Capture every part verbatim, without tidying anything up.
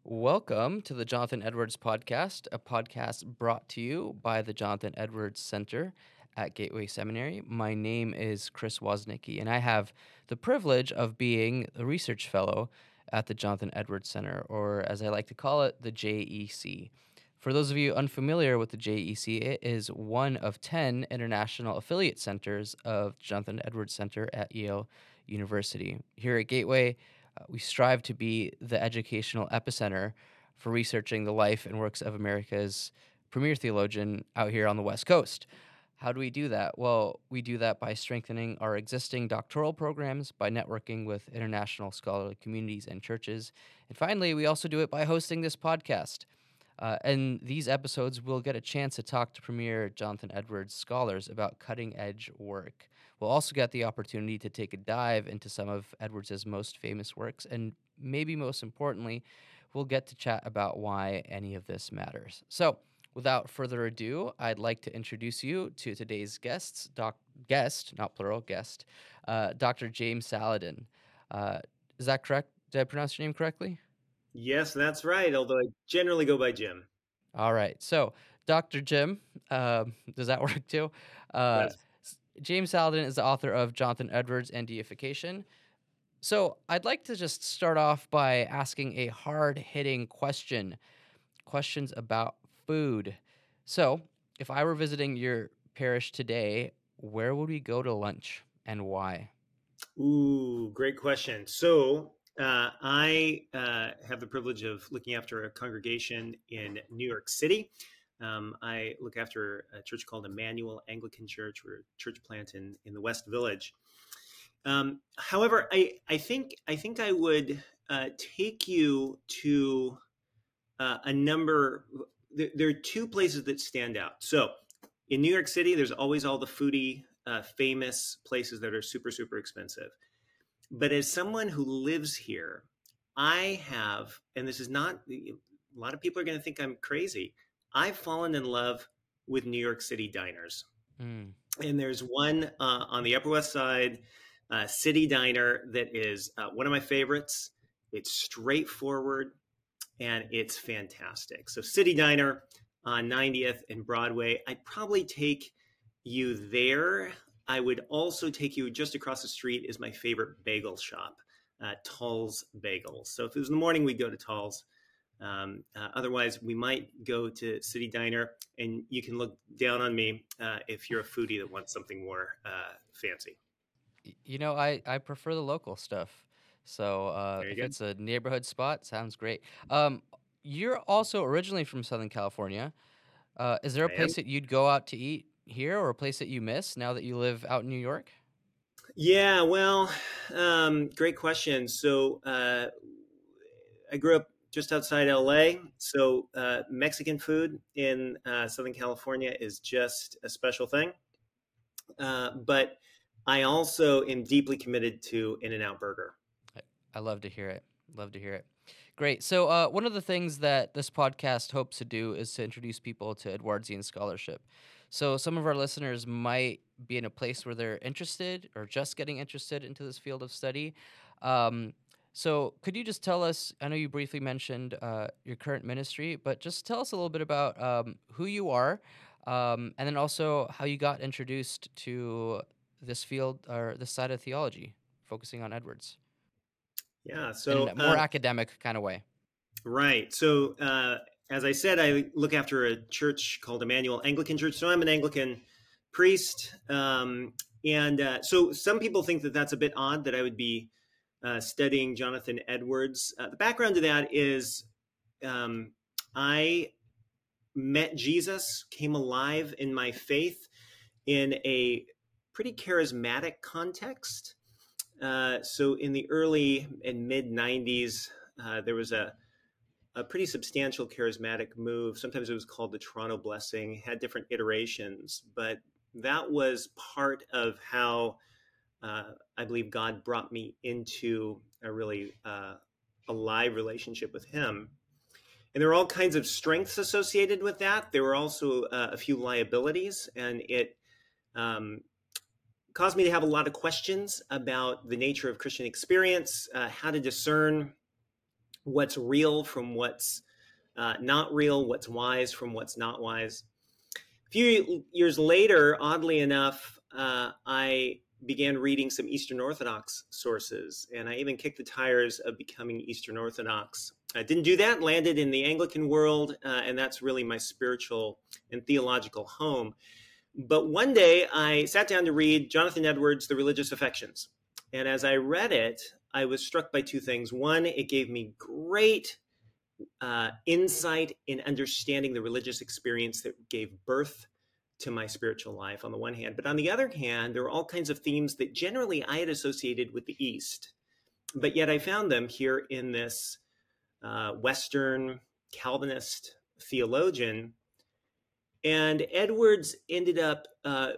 Welcome to the Jonathan Edwards Podcast, a podcast brought to you by the Jonathan Edwards Center at Gateway Seminary. My name is Chris Woznicki, and I have the privilege of being a research fellow at the Jonathan Edwards Center, or as I like to call it, the J E C. For those of you unfamiliar with the J E C, it is one of ten international affiliate centers of Jonathan Edwards Center at Yale University. Here at Gateway, uh, we strive to be the educational epicenter for researching the life and works of America's premier theologian out here on the West Coast. How do we do that? Well, we do that by strengthening our existing doctoral programs, by networking with international scholarly communities and churches. And finally, we also do it by hosting this podcast. Uh, and these episodes, we'll get a chance to talk to Premier Jonathan Edwards scholars about cutting edge work. We'll also get the opportunity to take a dive into some of Edwards' most famous works, and maybe most importantly, we'll get to chat about why any of this matters. So, without further ado, I'd like to introduce you to today's guests, doc, guest, not plural, guest, uh, Doctor James Saladin. Uh, is that correct? Did I pronounce your name correctly? Yes, that's right. Although I generally go by Jim. All right. So, Doctor Jim, um, does that work too? Uh, Does. s- James Saladin is the author of Jonathan Edwards and Deification. So, I'd like to just start off by asking a hard hitting question questions about food. So, if I were visiting your parish today, where would we go to lunch and why? Ooh, great question. So uh, I uh, have the privilege of looking after a congregation in New York City. Um, I look after a church called Emmanuel Anglican Church. We're a church plant in, in the West Village. Um, however, I, I think I think I would uh, take you to uh, a number. There, there are two places that stand out. So in New York City, there's always all the foodie, uh, famous places that are super, super expensive. But as someone who lives here, I have, and this is not, a lot of people are going to think I'm crazy. I've fallen in love with New York City diners. Mm. And there's one uh, on the Upper West Side, uh, City Diner, that is uh, one of my favorites. It's straightforward and it's fantastic. So City Diner on ninetieth and Broadway. I'd probably take you there. I would also take you just across the street is my favorite bagel shop, uh, Tull's Bagels. So if it was in the morning, we'd go to Tull's. Um, uh, otherwise, we might go to City Diner, and you can look down on me uh, if you're a foodie that wants something more uh, fancy. Y- You know, I, I prefer the local stuff. So uh, Very if good. it's a neighborhood spot, sounds great. Um, you're also originally from Southern California. Uh, is there a I am. place that you'd go out to eat here, or a place that you miss now that you live out in New York? Yeah, well, um, great question. So uh, I grew up just outside L A, so uh, Mexican food in uh, Southern California is just a special thing. Uh, but I also am deeply committed to In-N-Out Burger. I, I love to hear it. Love to hear it. Great. So uh, one of the things that this podcast hopes to do is to introduce people to Edwardsian scholarship. So some of our listeners might be in a place where they're interested or just getting interested into this field of study. Um, so could you just tell us? I know you briefly mentioned uh, your current ministry, but just tell us a little bit about um, who you are, um, and then also how you got introduced to this field or this side of theology, focusing on Edwards Yeah, in so a more um, academic kind of way. right. So uh, as I said, I look after a church called Emmanuel Anglican Church. So I'm an Anglican priest, um, and uh, so some people think that that's a bit odd that I would be uh, studying Jonathan Edwards. Uh, the background to that is um, I met Jesus, came alive in my faith in a pretty charismatic context. Uh, so in the early and mid nineties, uh, there was a, a pretty substantial charismatic move. Sometimes it was called the Toronto Blessing, had different iterations, but that was part of how uh, I believe God brought me into a really uh, alive relationship with Him. And there were all kinds of strengths associated with that. There were also uh, a few liabilities, and it um, caused me to have a lot of questions about the nature of Christian experience, uh, how to discern what's real from what's uh, not real, what's wise from what's not wise. A few years later, oddly enough, uh, I began reading some Eastern Orthodox sources, and I even kicked the tires of becoming Eastern Orthodox. I didn't do that, landed in the Anglican world, uh, and that's really my spiritual and theological home. But one day I sat down to read Jonathan Edwards' The Religious Affections. And as I read it, I was struck by two things. One, it gave me great uh, insight in understanding the religious experience that gave birth to my spiritual life on the one hand. But on the other hand, there were all kinds of themes that generally I had associated with the East. But yet I found them here in this uh, Western Calvinist theologian. And Edwards ended up uh,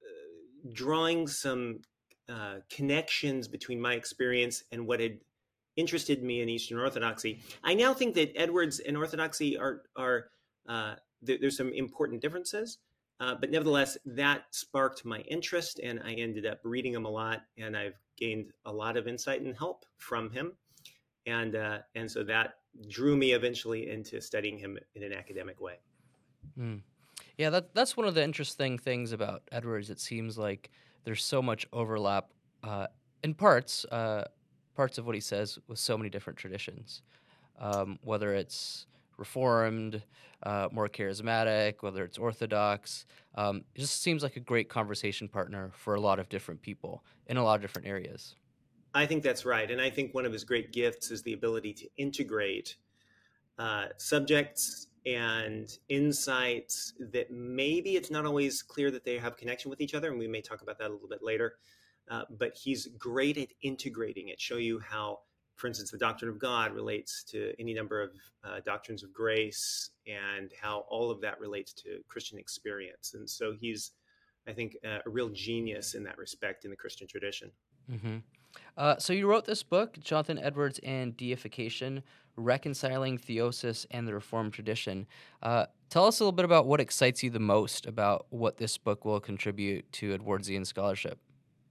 drawing some uh, connections between my experience and what had interested me in Eastern Orthodoxy. I now think that Edwards and Orthodoxy are, are uh, there, there's some important differences, uh, but nevertheless, that sparked my interest, and I ended up reading him a lot, and I've gained a lot of insight and help from him. And, uh, and so that drew me eventually into studying him in an academic way. Mm. Yeah, that that's one of the interesting things about Edwards. It seems like there's so much overlap uh, in parts, uh, parts of what he says with so many different traditions, um, whether it's Reformed, uh, more charismatic, whether it's Orthodox. Um, it just seems like a great conversation partner for a lot of different people in a lot of different areas. I think that's right. And I think one of his great gifts is the ability to integrate uh, subjects and insights that maybe it's not always clear that they have connection with each other. And we may talk about that a little bit later. Uh, but he's great at integrating it, show you how, for instance, the doctrine of God relates to any number of uh, doctrines of grace and how all of that relates to Christian experience. And so he's, I think, uh, a real genius in that respect in the Christian tradition. Mm-hmm. Uh, so you wrote this book, Jonathan Edwards and Deification, Reconciling Theosis and the Reformed Tradition. Uh, tell us a little bit about what excites you the most about what this book will contribute to Edwardsian scholarship.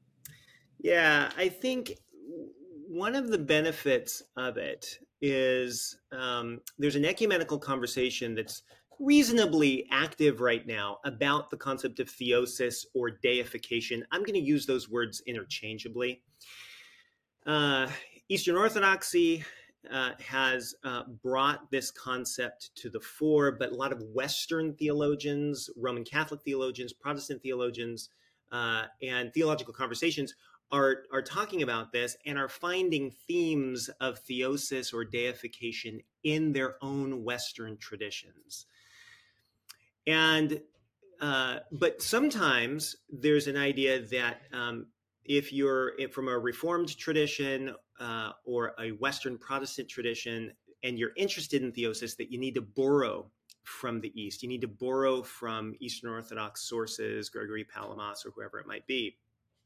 Yeah, I think one of the benefits of it is um, there's an ecumenical conversation that's reasonably active right now about the concept of theosis or deification. I'm going to use those words interchangeably. Uh, Eastern Orthodoxy uh, has uh, brought this concept to the fore, but a lot of Western theologians, Roman Catholic theologians, Protestant theologians, uh, and theological conversations are, are talking about this and are finding themes of theosis or deification in their own Western traditions. And uh, but sometimes there's an idea that um, if you're if from a Reformed tradition uh, or a Western Protestant tradition, and you're interested in theosis, that you need to borrow from the East. You need to borrow from Eastern Orthodox sources, Gregory Palamas or whoever it might be.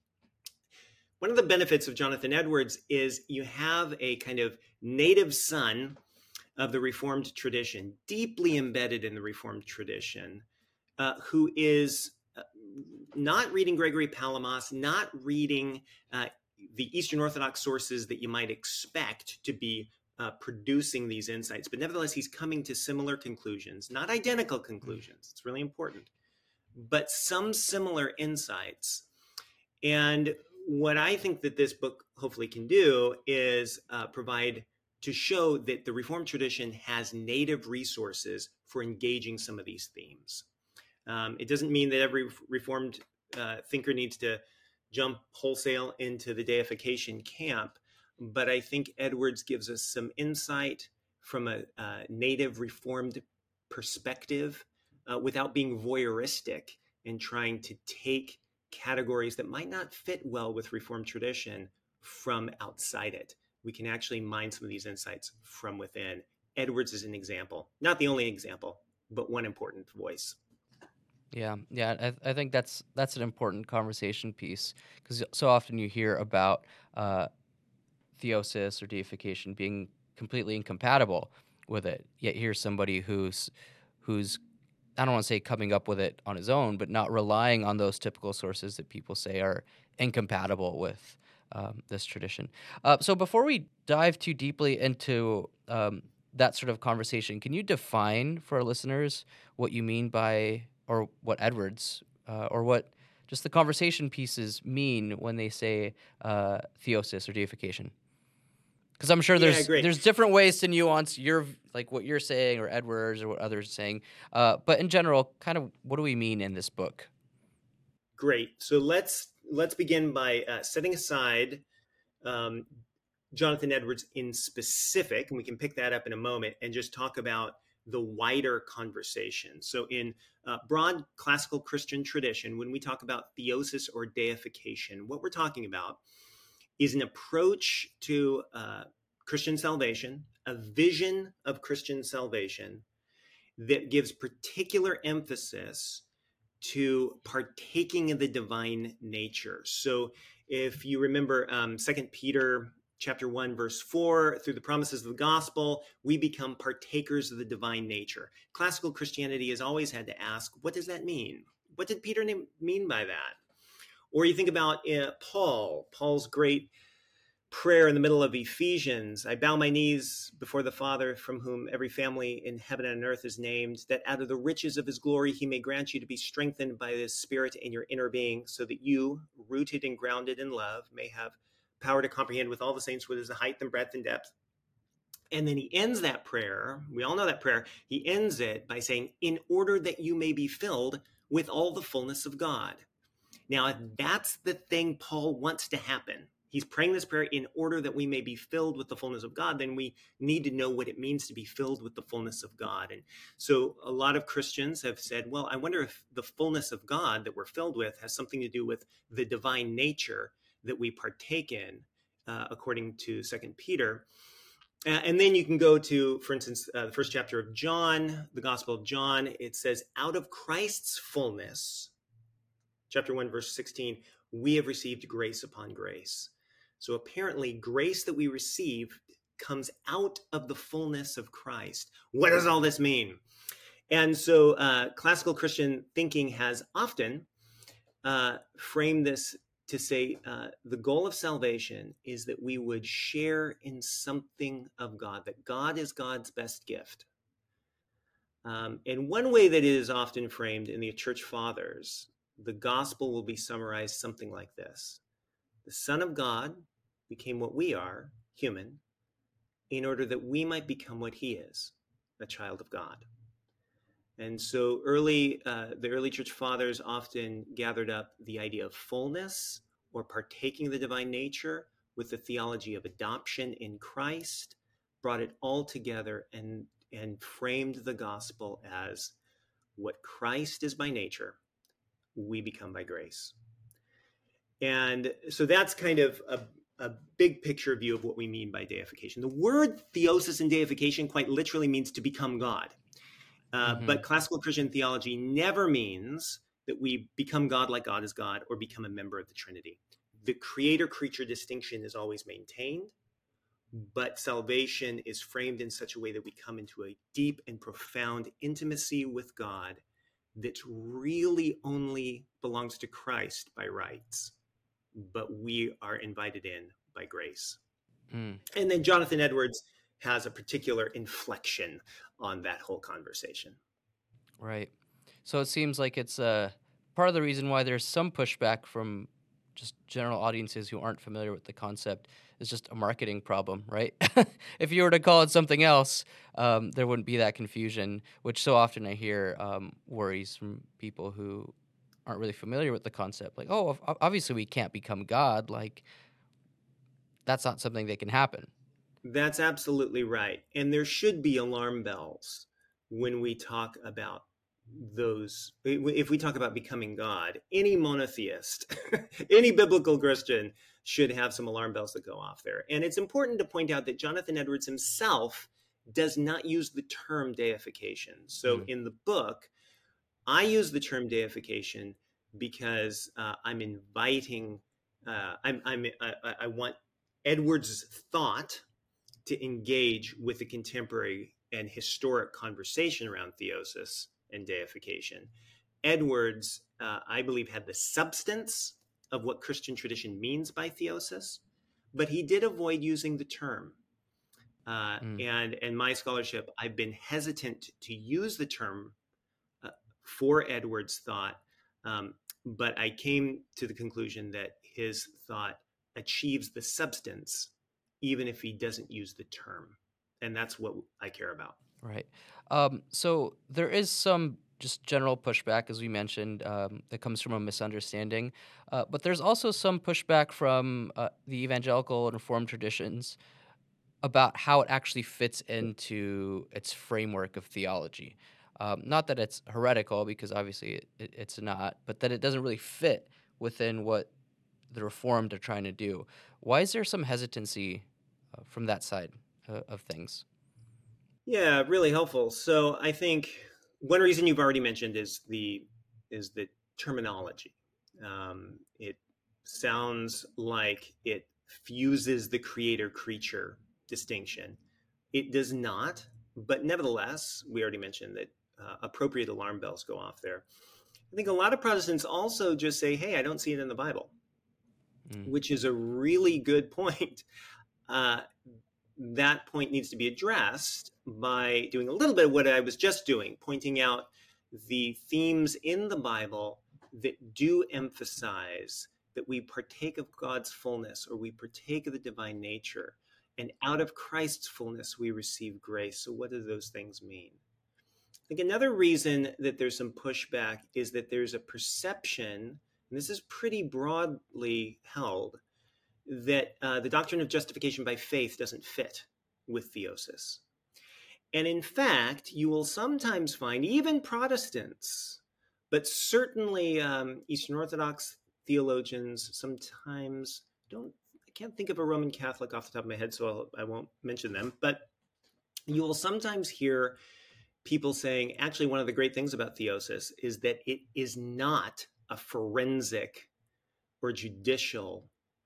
One of the benefits of Jonathan Edwards is you have a kind of native son of the Reformed tradition, deeply embedded in the Reformed tradition, uh, who is uh, not reading Gregory Palamas, not reading uh, the Eastern Orthodox sources that you might expect to be uh, producing these insights. But nevertheless, he's coming to similar conclusions, not identical conclusions. It's really important, but some similar insights. And what I think that this book hopefully can do is uh, provide to show that the Reformed tradition has native resources for engaging some of these themes. Um, it doesn't mean that every Reformed uh, thinker needs to jump wholesale into the deification camp, but I think Edwards gives us some insight from a, a native Reformed perspective uh, without being voyeuristic and trying to take categories that might not fit well with Reformed tradition from outside it. We can actually mine some of these insights from within. Edwards is an example, not the only example, but one important voice. Yeah, yeah, I, th- I think that's that's an important conversation piece because so often you hear about uh, theosis or deification being completely incompatible with it. Yet here's somebody who's who's I don't want to say coming up with it on his own, but not relying on those typical sources that people say are incompatible with um, this tradition. Uh, so before we dive too deeply into um, that sort of conversation, can you define for our listeners what you mean by, or what Edwards, uh, or what just the conversation pieces mean when they say uh, theosis or deification? Because I'm sure Yeah, there's great. there's different ways to nuance your like what you're saying or Edwards or what others are saying. Uh, but in general, kind of what do we mean in this book? Great. So let's let's begin by uh, setting aside um, Jonathan Edwards in specific, and we can pick that up in a moment, and just talk about the wider conversation. So, in uh, broad classical Christian tradition, when we talk about theosis or deification, what we're talking about is an approach to uh, Christian salvation, a vision of Christian salvation that gives particular emphasis to partaking of the divine nature. So if you remember um, Second Peter chapter one, verse four, through the promises of the gospel, we become partakers of the divine nature. Classical Christianity has always had to ask, what does that mean? What did Peter mean by that? Or you think about uh, Paul, Paul's great prayer in the middle of Ephesians. I bow my knees before the Father, from whom every family in heaven and on earth is named, that out of the riches of his glory he may grant you to be strengthened by his Spirit in your inner being, so that you, rooted and grounded in love, may have power to comprehend with all the saints what is the height and breadth and depth. And then he ends that prayer, we all know that prayer, he ends it by saying, in order that you may be filled with all the fullness of God. Now, if that's the thing Paul wants to happen, he's praying this prayer in order that we may be filled with the fullness of God, then we need to know what it means to be filled with the fullness of God. And so a lot of Christians have said, well, I wonder if the fullness of God that we're filled with has something to do with the divine nature that we partake in, uh, according to Second Peter. Uh, and then you can go to, for instance, uh, the first chapter of John, the Gospel of John. It says, out of Christ's fullness, chapter one, verse sixteen, we have received grace upon grace. So apparently, grace that we receive comes out of the fullness of Christ. What does all this mean? And so uh, classical Christian thinking has often uh, framed this to say uh, the goal of salvation is that we would share in something of God, that God is God's best gift. Um, and one way that it is often framed in the Church Fathers, the gospel will be summarized something like this. The Son of God became what we are, human, in order that we might become what he is, a child of God. And so early, uh, the early church fathers often gathered up the idea of fullness or partaking of the divine nature with the theology of adoption in Christ, brought it all together and, and framed the gospel as what Christ is by nature, we become by grace. And so that's kind of a, a big picture view of what we mean by deification. The word theosis in deification quite literally means to become God. Uh, Mm-hmm. But classical Christian theology never means that we become God like God is God or become a member of the Trinity. The creator-creature distinction is always maintained, but salvation is framed in such a way that we come into a deep and profound intimacy with God that really only belongs to Christ by rights, but we are invited in by grace. Mm. And then Jonathan Edwards has a particular inflection on that whole conversation. Right. So it seems like it's uh, part of the reason why there's some pushback from just general audiences who aren't familiar with the concept is just a marketing problem, right? If you were to call it something else, um, there wouldn't be that confusion, which so often I hear um, worries from people who aren't really familiar with the concept. Like, oh, obviously we can't become God. Like, that's not something that can happen. That's absolutely right. And there should be alarm bells when we talk about those. If we talk about becoming God, any monotheist, any biblical Christian should have some alarm bells that go off there. And it's important to point out that Jonathan Edwards himself does not use the term deification. So mm. in the book, I use the term deification because uh, I'm inviting, uh, I'm, I'm, I, I want Edwards' thought to engage with the contemporary and historic conversation around theosis and deification. Edwards, uh, I believe, had the substance of what Christian tradition means by theosis, but he did avoid using the term. Uh, Mm. and in my scholarship, I've been hesitant to use the term uh, for Edwards' thought, um, but I came to the conclusion that his thought achieves the substance, even if he doesn't use the term. And that's what I care about. Right. Um, so there is some just general pushback, as we mentioned, um, that comes from a misunderstanding. Uh, but there's also some pushback from uh, the evangelical and Reformed traditions about how it actually fits into its framework of theology. Um, not that it's heretical, because obviously it, it, it's not, but that it doesn't really fit within what the Reformed are trying to do. Why is there some hesitancy uh, from that side uh, of things? Yeah, really helpful. So I think one reason you've already mentioned is the is the terminology. Um, it sounds like it fuses the creator-creature distinction. It does not, but nevertheless, we already mentioned that uh, appropriate alarm bells go off there. I think a lot of Protestants also just say, "Hey, I don't see it in the Bible," Mm. which is a really good point. Uh, that point needs to be addressed by doing a little bit of what I was just doing, pointing out the themes in the Bible that do emphasize that we partake of God's fullness, or we partake of the divine nature, and out of Christ's fullness we receive grace. So what do those things mean? I think another reason that there's some pushback is that there's a perception, and this is pretty broadly held, that uh, the doctrine of justification by faith doesn't fit with theosis. And in fact, you will sometimes find even Protestants, but certainly um, Eastern Orthodox theologians sometimes don't, I can't think of a Roman Catholic off the top of my head, so I'll, I won't mention them, but you will sometimes hear people saying, actually, one of the great things about theosis is that it is not a forensic or judicial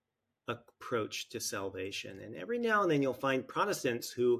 approach to salvation. And every now and then you'll find Protestants who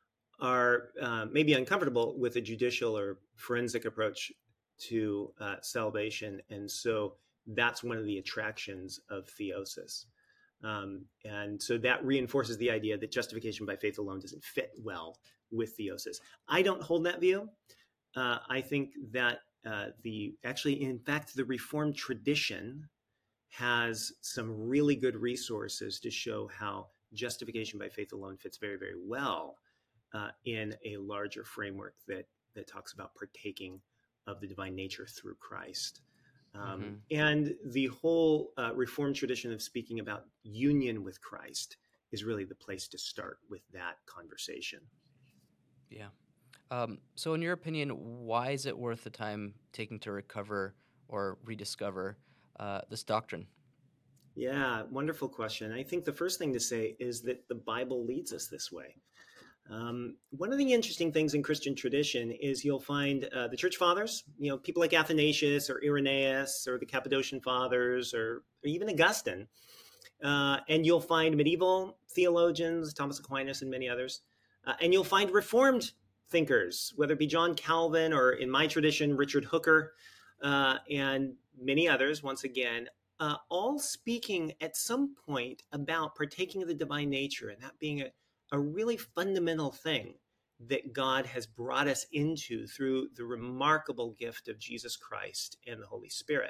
are uh, maybe uncomfortable with a judicial or forensic approach to uh, salvation. And so that's one of the attractions of theosis. Um, and so that reinforces the idea that justification by faith alone doesn't fit well with theosis. I don't hold that view. Uh, I think that uh, the actually, in fact, the Reformed tradition has some really good resources to show how justification by faith alone fits very, very well uh, in a larger framework that that talks about partaking of the divine nature through Christ. Um, mm-hmm. And the whole uh, Reformed tradition of speaking about union with Christ is really the place to start with that conversation. Yeah. Um, so in your opinion, why is it worth the time taking to recover or rediscover uh, this doctrine? Yeah, wonderful question. I think the first thing to say is that the Bible leads us this way. Um, one of the interesting things in Christian tradition is you'll find uh, the church fathers, you know, people like Athanasius or Irenaeus or the Cappadocian fathers or, or even Augustine. Uh, and you'll find medieval theologians, Thomas Aquinas and many others. Uh, and you'll find Reformed thinkers, whether it be John Calvin or, in my tradition, Richard Hooker uh, and many others, once again, uh, all speaking at some point about partaking of the divine nature and that being a a really fundamental thing that God has brought us into through the remarkable gift of Jesus Christ and the Holy Spirit.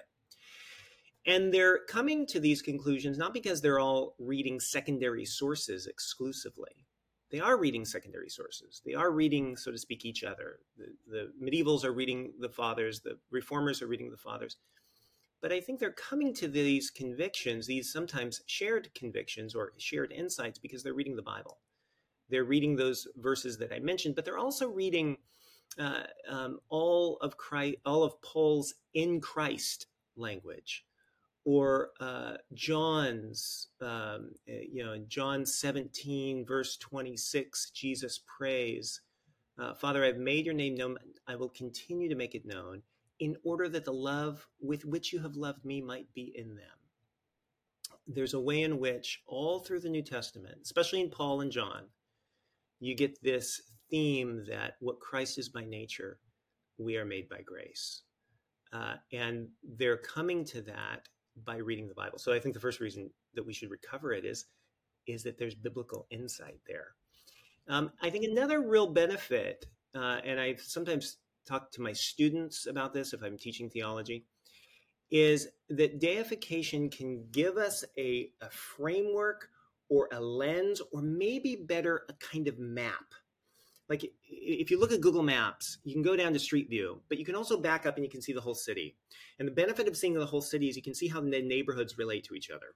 And they're coming to these conclusions not because they're all reading secondary sources exclusively. They are reading secondary sources. They are reading, so to speak, each other. The, the medievals are reading the fathers. The reformers are reading the fathers. But I think they're coming to these convictions, these sometimes shared convictions or shared insights, because they're reading the Bible. They're reading those verses that I mentioned, but they're also reading uh, um, all of Christ, all of Paul's in Christ language, or uh, John's, um, you know, in John seventeen, verse twenty-six, Jesus prays, uh, Father, I've made your name known. I will continue to make it known in order that the love with which you have loved me might be in them. There's a way in which all through the New Testament, especially in Paul and John, you get this theme that what Christ is by nature, we are made by grace. Uh, and they're coming to that by reading the Bible. So I think the first reason that we should recover it is is that there's biblical insight there. Um, I think another real benefit, uh, and I've sometimes talked to my students about this if I'm teaching theology, is that deification can give us a, a framework or a lens, or maybe better, a kind of map. Like if you look at Google Maps, you can go down to Street View, but you can also back up and you can see the whole city. And the benefit of seeing the whole city is you can see how the neighborhoods relate to each other.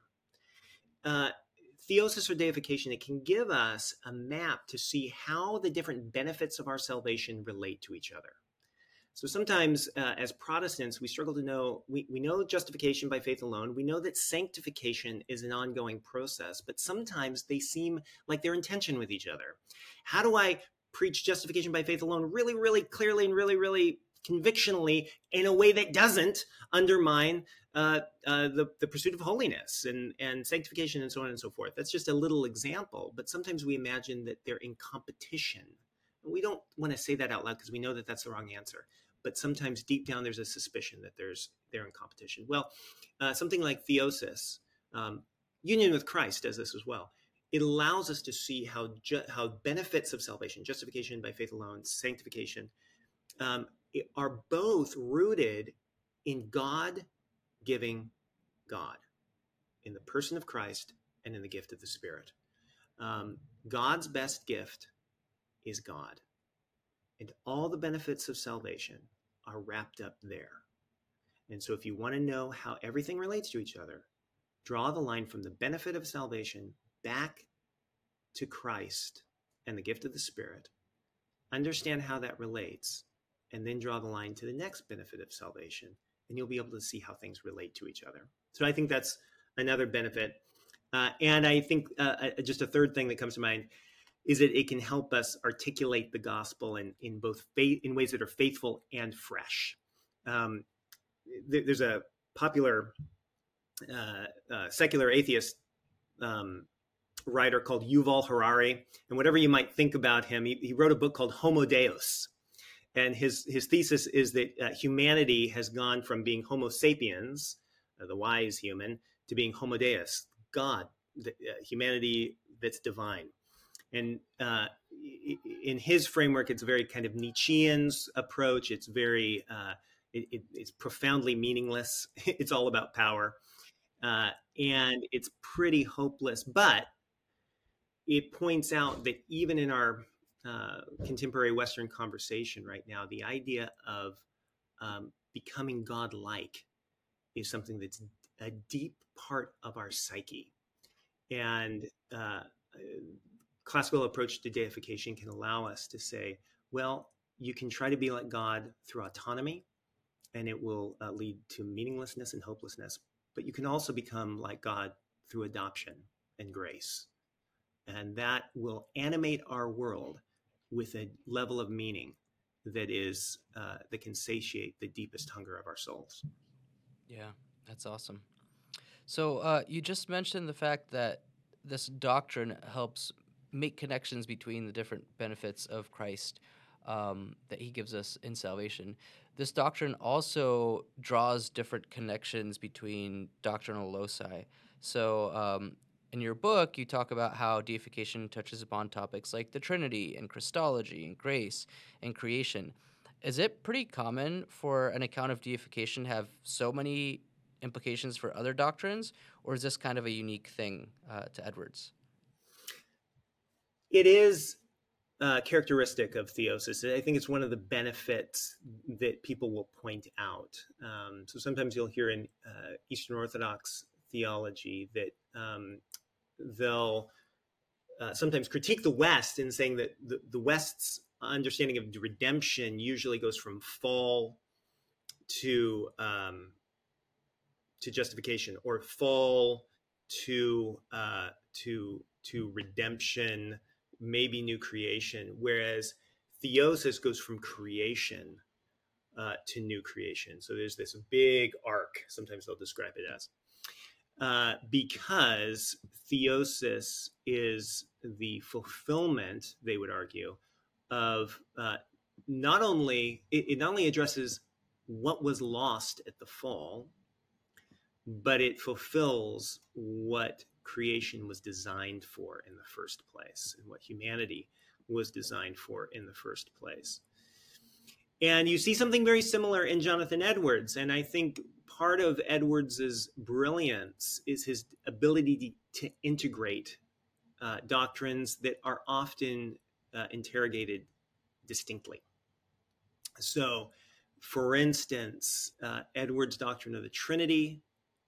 Uh, theosis or deification, it can give us a map to see how the different benefits of our salvation relate to each other. So sometimes uh, as Protestants, we struggle to know, we, we know justification by faith alone. We know that sanctification is an ongoing process, but sometimes they seem like they're in tension with each other. How do I preach justification by faith alone really, really clearly and really, really convictionally in a way that doesn't undermine uh, uh, the, the pursuit of holiness and, and sanctification and so on and so forth? That's just a little example, but sometimes we imagine that they're in competition. And we don't want to say that out loud because we know that that's the wrong answer. But sometimes deep down there's a suspicion that there's they're in competition. Well, uh, something like theosis, um, union with Christ does this as well. It allows us to see how ju- how benefits of salvation, justification by faith alone, sanctification, um, are both rooted in God giving God, in the person of Christ and in the gift of the Spirit. Um, God's best gift is God. And all the benefits of salvation are wrapped up there. And so if you want to know how everything relates to each other, draw the line from the benefit of salvation back to Christ and the gift of the Spirit, understand how that relates, and then draw the line to the next benefit of salvation, and you'll be able to see how things relate to each other. So I think that's another benefit. Uh, and I think uh, just a third thing that comes to mind is that it can help us articulate the gospel in, in both faith, in ways that are faithful and fresh. Um, th- there's a popular uh, uh, secular atheist um, writer called Yuval Harari, and whatever you might think about him, he, he wrote a book called Homo Deus. And his, his thesis is that uh, humanity has gone from being Homo sapiens, uh, the wise human, to being Homo Deus, God, the, uh, humanity that's divine. And uh, in his framework, it's a very kind of Nietzschean approach. It's very, uh, it, it, it's profoundly meaningless. It's all about power. Uh, and it's pretty hopeless. But it points out that even in our uh, contemporary Western conversation right now, the idea of um, becoming God-like is something that's a deep part of our psyche. And uh, classical approach to deification can allow us to say, well, you can try to be like God through autonomy, and it will uh, lead to meaninglessness and hopelessness. But you can also become like God through adoption and grace. And that will animate our world with a level of meaning that is uh, that can satiate the deepest hunger of our souls. Yeah, that's awesome. So uh, you just mentioned the fact that this doctrine helps make connections between the different benefits of Christ um, that he gives us in salvation. This doctrine also draws different connections between doctrinal loci. So um, in your book, you talk about how deification touches upon topics like the Trinity and Christology and grace and creation. Is it pretty common for an account of deification to have so many implications for other doctrines, or is this kind of a unique thing uh, to Edwards? It is uh, characteristic of theosis. I think it's one of the benefits that people will point out. Um, so sometimes you'll hear in uh, Eastern Orthodox theology that um, they'll uh, sometimes critique the West in saying that the, the West's understanding of redemption usually goes from fall to um, to justification, or fall to uh, to to redemption, maybe new creation, whereas theosis goes from creation uh, to new creation. So there's this big arc, sometimes they'll describe it as, uh, because theosis is the fulfillment, they would argue, of uh, not only, it, it not only addresses what was lost at the fall, but it fulfills what creation was designed for in the first place and what humanity was designed for in the first place. And you see something very similar in Jonathan Edwards. And I think part of Edwards's brilliance is his ability to, to integrate uh, doctrines that are often uh, interrogated distinctly. So, for instance, uh, Edwards' doctrine of the Trinity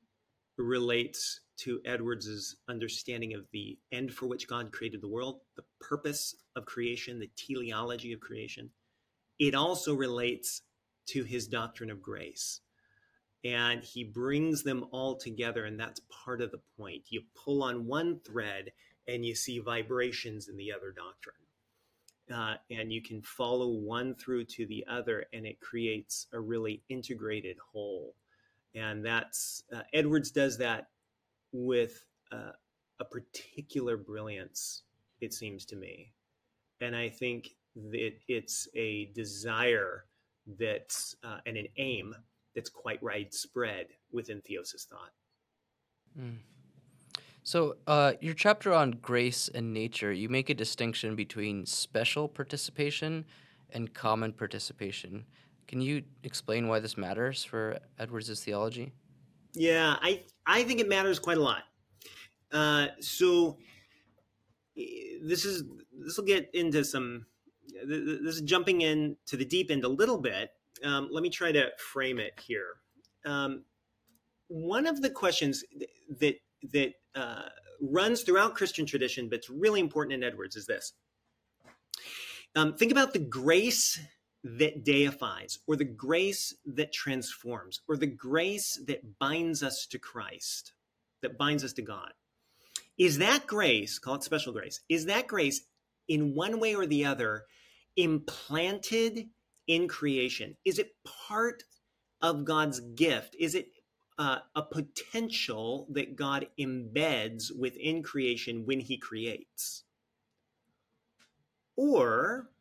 relates to Edwards's understanding of the end for which God created the world, the purpose of creation, the teleology of creation. It also relates to his doctrine of grace. And he brings them all together, and that's part of the point. You pull on one thread and you see vibrations in the other doctrine. Uh, and you can follow one through to the other, and it creates a really integrated whole. And that's, uh, Edwards does that with uh, a particular brilliance, it seems to me. And I think that it's a desire that's, uh, and an aim that's quite widespread within theosis thought. Mm. So, uh, your chapter on grace and nature, you make a distinction between special participation and common participation. Can you explain why this matters for Edwards' theology? Yeah, I I think it matters quite a lot. Uh, so this is this will get into some. This is jumping into the deep end a little bit. Um, let me try to frame it here. Um, one of the questions that that uh, runs throughout Christian tradition, but it's really important in Edwards, is this. Um, think about the grace that deifies, or the grace that transforms, or the grace that binds us to Christ, that binds us to God. Is that grace, call it special grace, is that grace in one way or the other implanted in creation? Is it part of God's gift? Is it Uh, a potential that God embeds within creation when he creates? Or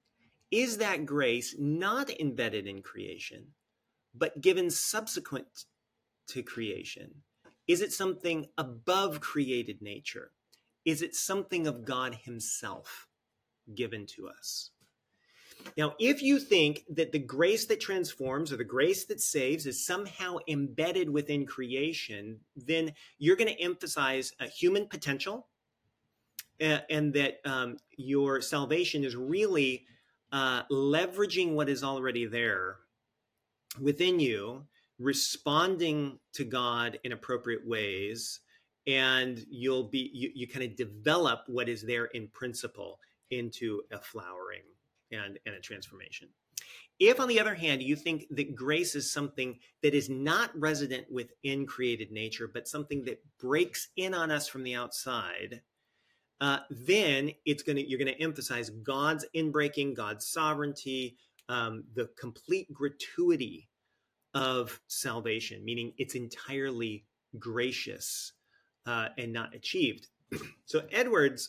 is that grace not embedded in creation, but given subsequent to creation? Is it something above created nature? Is it something of God himself given to us? Now, if you think that the grace that transforms or the grace that saves is somehow embedded within creation, then you're going to emphasize a human potential, uh, and that um, your salvation is really uh, leveraging what is already there within you, responding to God in appropriate ways, and you'll be you, you kind of develop what is there in principle into a flowering and, and a transformation. If, on the other hand, you think that grace is something that is not resident within created nature, but something that breaks in on us from the outside, uh, then it's going to you're going to emphasize God's inbreaking, God's sovereignty, um, the complete gratuity of salvation, meaning it's entirely gracious uh, and not achieved. So Edwards,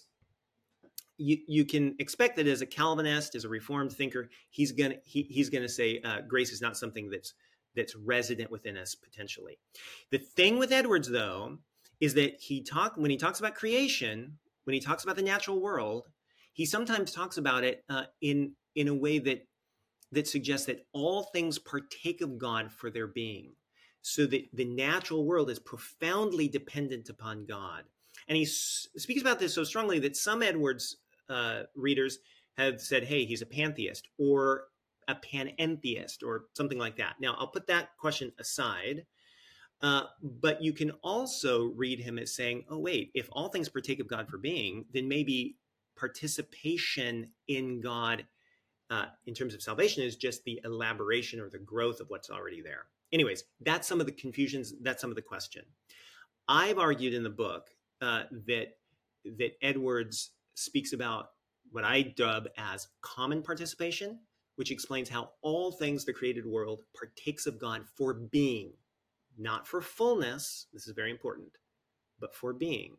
You, you can expect that as a Calvinist, as a Reformed thinker, he's gonna he, he's gonna say uh, grace is not something that's that's resident within us potentially. The thing with Edwards, though, is that he talk when he talks about creation, when he talks about the natural world, he sometimes talks about it uh, in in a way that that suggests that all things partake of God for their being, so that the natural world is profoundly dependent upon God. And he s- speaks about this so strongly that some Edwards uh, readers have said, hey, he's a pantheist or a panentheist or something like that. Now, I'll put that question aside, uh, but you can also read him as saying, oh, wait, if all things partake of God for being, then maybe participation in God uh, in terms of salvation is just the elaboration or the growth of what's already there. Anyways, that's some of the confusions. That's some of the question. I've argued in the book uh, that that Edwards speaks about what I dub as common participation, which explains how all things the created world partakes of God for being, not for fullness. This is very important, but for being.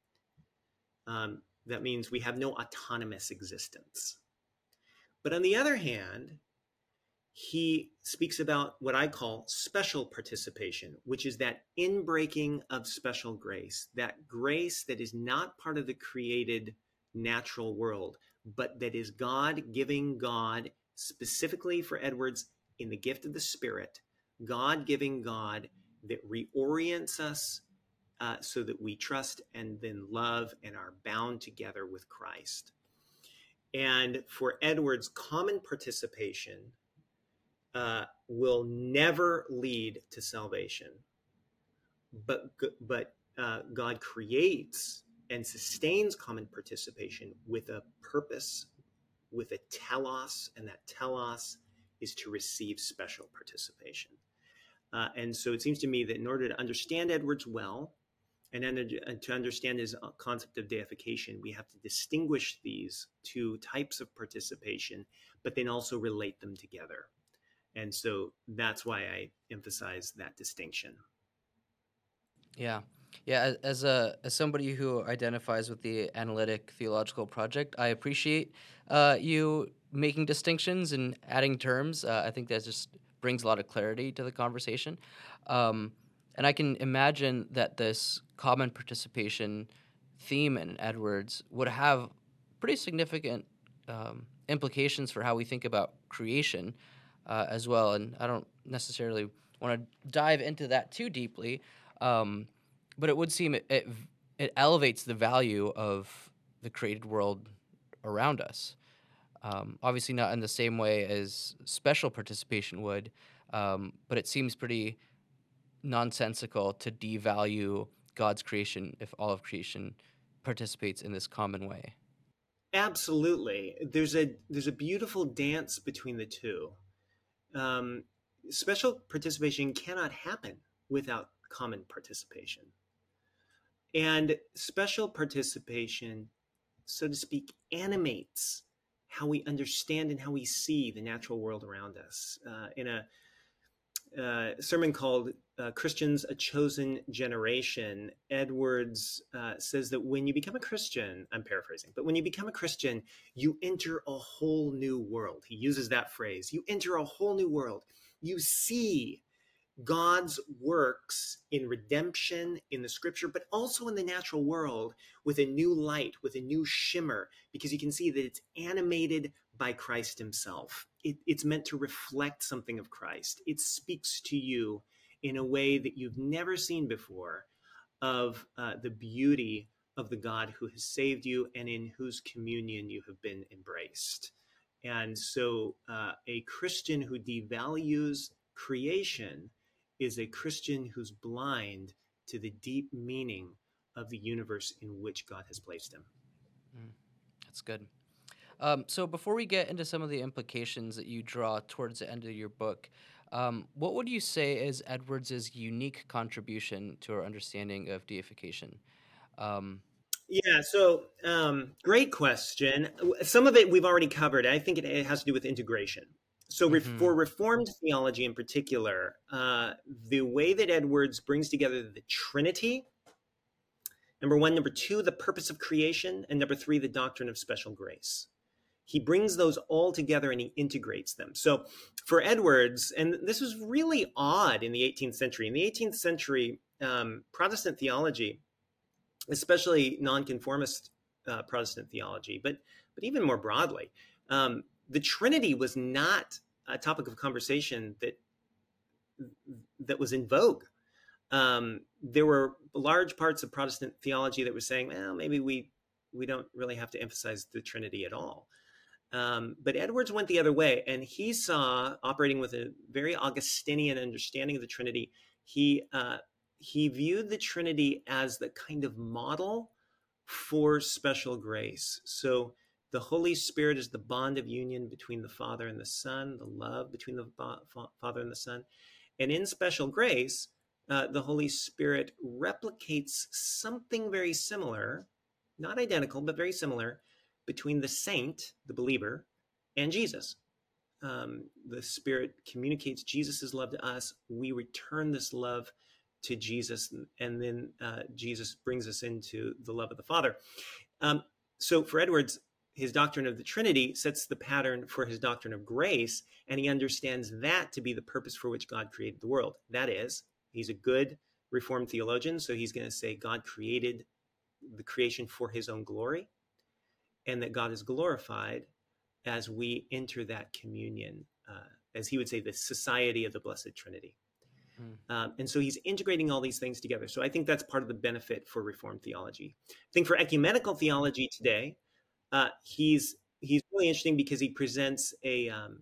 Um, that means we have no autonomous existence. But on the other hand, he speaks about what I call special participation, which is that inbreaking of special grace, that grace that is not part of the created natural world, but that is God giving God, specifically for Edwards, in the gift of the Spirit, God giving God that reorients us uh, so that we trust and then love and are bound together with Christ. And for Edwards, common participation uh, will never lead to salvation, but but uh, God creates and sustains common participation with a purpose, with a telos, and that telos is to receive special participation. Uh, and so it seems to me that in order to understand Edwards well, and then to understand his concept of deification, we have to distinguish these two types of participation, but then also relate them together. And so that's why I emphasize that distinction. Yeah. Yeah, a- as a as somebody who identifies with the analytic theological project, I appreciate uh, you making distinctions and adding terms. Uh, I think that just brings a lot of clarity to the conversation. Um, and I can imagine that this common participation theme in Edwards would have pretty significant um, implications for how we think about creation uh, as well. And I don't necessarily want to dive into that too deeply. Um, but it would seem it, it it elevates the value of the created world around us. Um, obviously, not in the same way as special participation would, um, but it seems pretty nonsensical to devalue God's creation if all of creation participates in this common way. Absolutely. There's a there's a beautiful dance between the two. Um, special participation cannot happen without common participation. And special participation, so to speak, animates how we understand and how we see the natural world around us. Uh, in a uh, sermon called uh, Christians, a Chosen Generation, Edwards uh, says that when you become a Christian, I'm paraphrasing, but when you become a Christian, you enter a whole new world. He uses that phrase. You enter a whole new world. You see God's works in redemption in the scripture, but also in the natural world with a new light, with a new shimmer, because you can see that it's animated by Christ himself. It, it's meant to reflect something of Christ. It speaks to you in a way that you've never seen before of uh, the beauty of the God who has saved you and in whose communion you have been embraced. And so uh, a Christian who devalues creation is a Christian who's blind to the deep meaning of the universe in which God has placed him. Mm, that's good. Um, so before we get into some of the implications that you draw towards the end of your book, um, what would you say is Edwards's unique contribution to our understanding of deification? Um, Yeah, so um, great question. Some of it we've already covered. I think it, it has to do with integration. So re- mhm. for Reformed theology in particular, uh, the way that Edwards brings together the Trinity, number one, number two, the purpose of creation, and number three, the doctrine of special grace. He brings those all together and he integrates them. So for Edwards, and this was really odd in the eighteenth century, in the eighteenth century, um, Protestant theology, especially nonconformist uh, Protestant theology, but but even more broadly, um, the Trinity was not a topic of conversation that that was in vogue. Um, there were large parts of Protestant theology that were saying, well, maybe we we don't really have to emphasize the Trinity at all. Um, but Edwards went the other way, and he saw, operating with a very Augustinian understanding of the Trinity, he uh, he viewed the Trinity as the kind of model for special grace. So the Holy Spirit is the bond of union between the Father and the Son, the love between the Father and the Son. And in special grace, uh, the Holy Spirit replicates something very similar, not identical, but very similar, between the saint, the believer, and Jesus. Um, the Spirit communicates Jesus' love to us. We return this love to Jesus, and then uh, Jesus brings us into the love of the Father. Um, so for Edwards, his doctrine of the Trinity sets the pattern for his doctrine of grace, and he understands that to be the purpose for which God created the world. That is, he's a good Reformed theologian, so he's going to say God created the creation for his own glory, and that God is glorified as we enter that communion, uh, as he would say, the society of the Blessed Trinity. Mm. Um, and so he's integrating all these things together. So I think that's part of the benefit for Reformed theology. I think for ecumenical theology today, uh, he's he's really interesting because he presents a, um,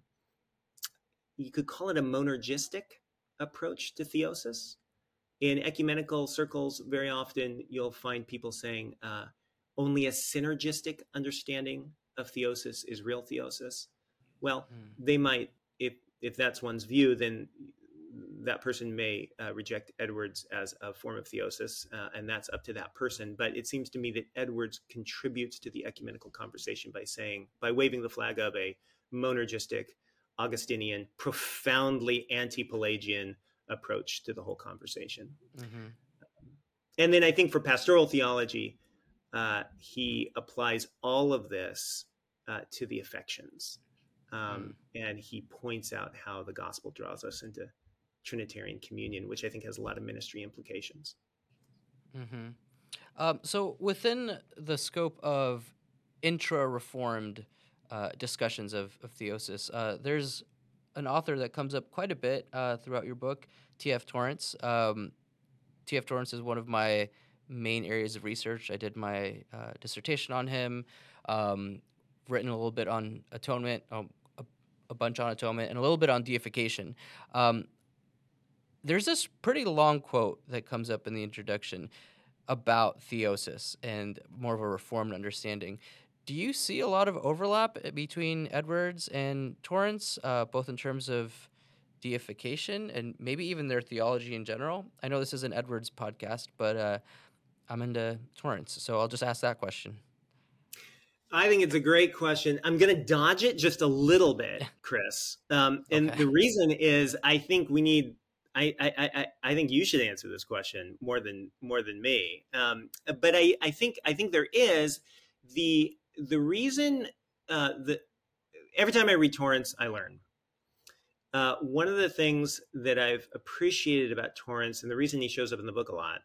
you could call it a monergistic approach to theosis. In ecumenical circles, very often you'll find people saying uh, only a synergistic understanding of theosis is real theosis. Well, mm. they might, if if that's one's view, then that person may uh, reject Edwards as a form of theosis, uh, and that's up to that person. But it seems to me that Edwards contributes to the ecumenical conversation by saying, by waving the flag of a monergistic, Augustinian, profoundly anti-Pelagian approach to the whole conversation. Mm-hmm. And then I think for pastoral theology, uh, he applies all of this uh, to the affections. Um, mm. And he points out how the gospel draws us into Trinitarian communion, which I think has a lot of ministry implications. Mm-hmm. Um, so within the scope of intra-Reformed uh, discussions of, of theosis, uh, there's an author that comes up quite a bit uh, throughout your book, T F Torrance. Um, T F Torrance is one of my main areas of research. I did my uh, dissertation on him, um, written a little bit on atonement, um, a, a bunch on atonement, and a little bit on deification. Um, there's this pretty long quote that comes up in the introduction about theosis and more of a Reformed understanding. Do you see a lot of overlap between Edwards and Torrance, uh, both in terms of deification and maybe even their theology in general? I know this is an Edwards podcast, but uh, I'm into Torrance, so I'll just ask that question. I think it's a great question. I'm going to dodge it just a little bit, Chris. Um, and okay. The reason is I think we need, I, I, I, I think you should answer this question more than more than me. Um, but I, I think I think there is the the reason uh, that every time I read Torrance, I learn. Uh, one of the things that I've appreciated about Torrance, and the reason he shows up in the book a lot,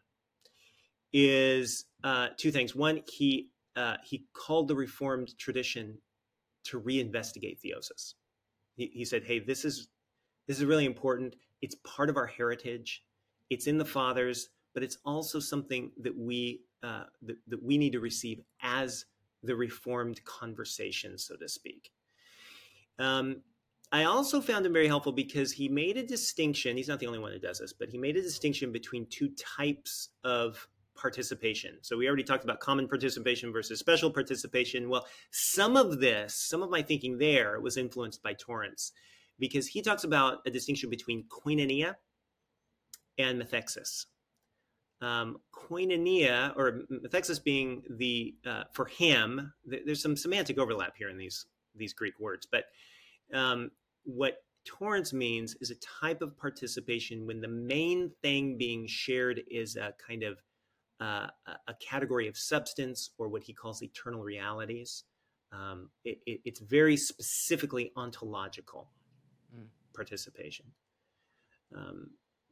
is uh, two things. One, he uh, he called the Reformed tradition to reinvestigate theosis. He, he said, "Hey, this is this is really important. It's part of our heritage. It's in the Fathers, but it's also something that we uh, that, that we need to receive as the Reformed conversation, so to speak." Um, I also found him very helpful because he made a distinction. He's not the only one who does this, but he made a distinction between two types of participation. So we already talked about common participation versus special participation. Well, some of this, some of my thinking there was influenced by Torrance, because he talks about a distinction between koinonia and methexis. Um, koinonia, or methexis being the, uh, for him, th- there's some semantic overlap here in these, these Greek words, but um, what Torrance means is a type of participation when the main thing being shared is a kind of uh, a category of substance, or what he calls eternal realities. Um, it, it, it's very specifically ontological mm. participation. Um,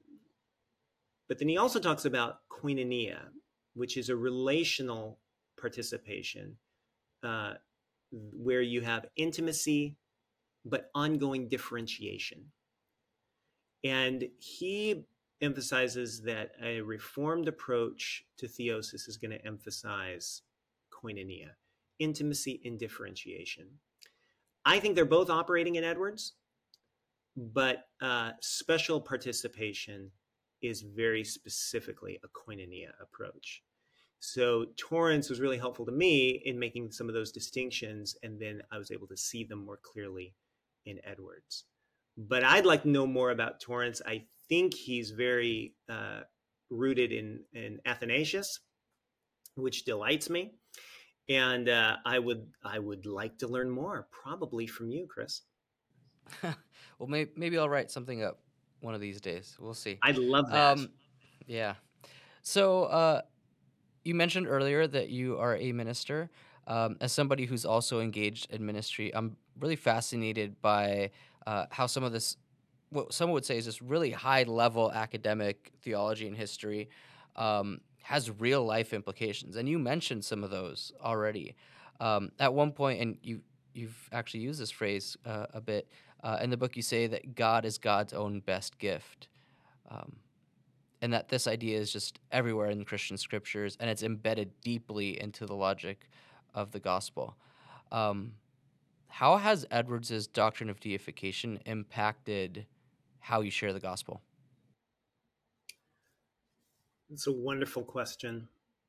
but then he also talks about koinonia, which is a relational participation uh, where you have intimacy but ongoing differentiation. And he emphasizes that a Reformed approach to theosis is going to emphasize koinonia, intimacy and differentiation. I think they're both operating in Edwards, but uh, special participation is very specifically a koinonia approach. So Torrance was really helpful to me in making some of those distinctions, and then I was able to see them more clearly in Edwards. But I'd like to know more about Torrance. I think he's very uh, rooted in, in Athanasius, which delights me. And uh, I would I would like to learn more, probably from you, Chris. Well, maybe, maybe I'll write something up one of these days. We'll see. I'd love that. Um, yeah. So uh, you mentioned earlier that you are a minister. Um, as somebody who's also engaged in ministry, I'm really fascinated by uh, how some of this, what some would say is this really high level academic theology and history, um, has real life implications. And you mentioned some of those already. Um, at one point, and you you've actually used this phrase uh, a bit uh, in the book. You say that God is God's own best gift. Um, and that this idea is just everywhere in the Christian scriptures, and it's embedded deeply into the logic of the gospel. Um, how has Edwards's doctrine of deification impacted how you share the gospel? It's a wonderful question.